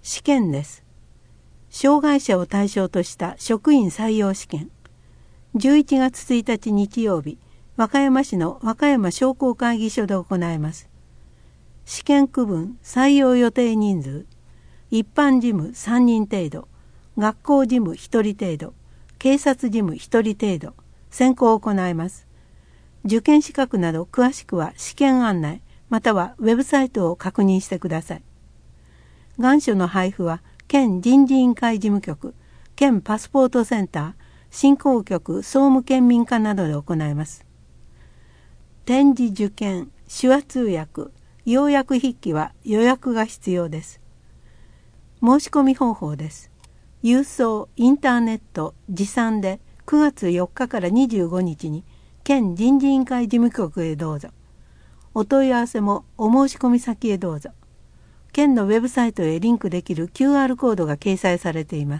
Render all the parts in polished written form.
試験です。障害者を対象とした職員採用試験。11月1日日曜日、和歌山市の和歌山商工会議所で行います。試験区分採用予定人数、一般事務3人程度、学校事務1人程度、警察事務1人程度、選考を行います。受験資格など詳しくは試験案内、またはウェブサイトを確認してください。願書の配布は、県人事委員会事務局、県パスポートセンター、振興局総務県民課などで行います。展示受験、手話通訳、要約筆記は予約が必要です。申し込み方法です。郵送、インターネット、持参で9月4日から25日に県人事委員会事務局へどうぞ。お問い合わせもお申し込み先へどうぞ。県のウェブサイトへリンクできる QR コードが掲載されています。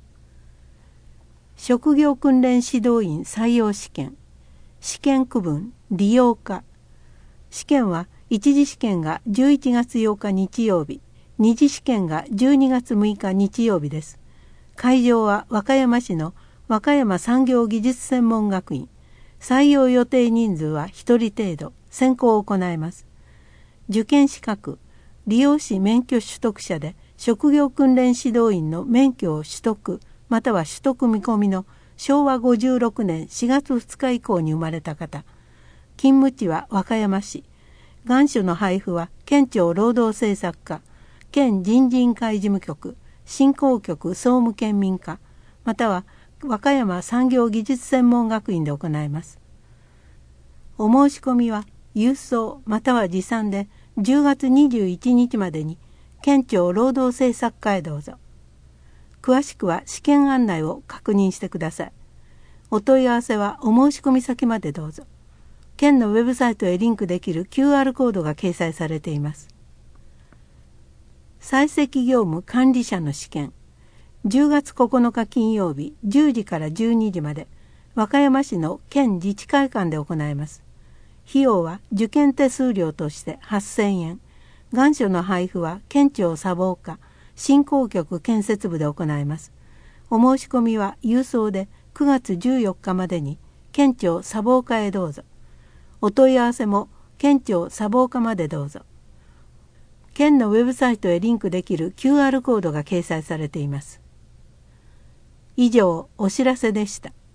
職業訓練指導員採用試験。試験区分利用科。試験は一次試験が11月8日日曜日、二次試験が12月6日日曜日です。会場は和歌山市の和歌山産業技術専門学院。採用予定人数は1人程度、選考を行います。受験資格、理容師免許取得者で職業訓練指導員の免許を取得または取得見込みの昭和56年4月2日以降に生まれた方、勤務地は和歌山市、願書の配布は県庁労働政策課、県人事委員会事務局、振興局総務県民課、または和歌山産業技術専門学院で行います。お申し込みは郵送または持参で10月21日までに県庁労働政策課へどうぞ。詳しくは試験案内を確認してください。お問い合わせはお申し込み先までどうぞ。県のウェブサイトへリンクできる QR コードが掲載されています。採石業務管理者の試験。10月9日金曜日10時から12時まで和歌山市の県自治会館で行います。費用は受験手数料として8000円。願書の配布は県庁砂防課、振興局建設部で行います。お申し込みは郵送で9月14日までに県庁砂防課へどうぞ。お問い合わせも県庁砂防課までどうぞ。県のウェブサイトへリンクできる QR コードが掲載されています。以上、お知らせでした。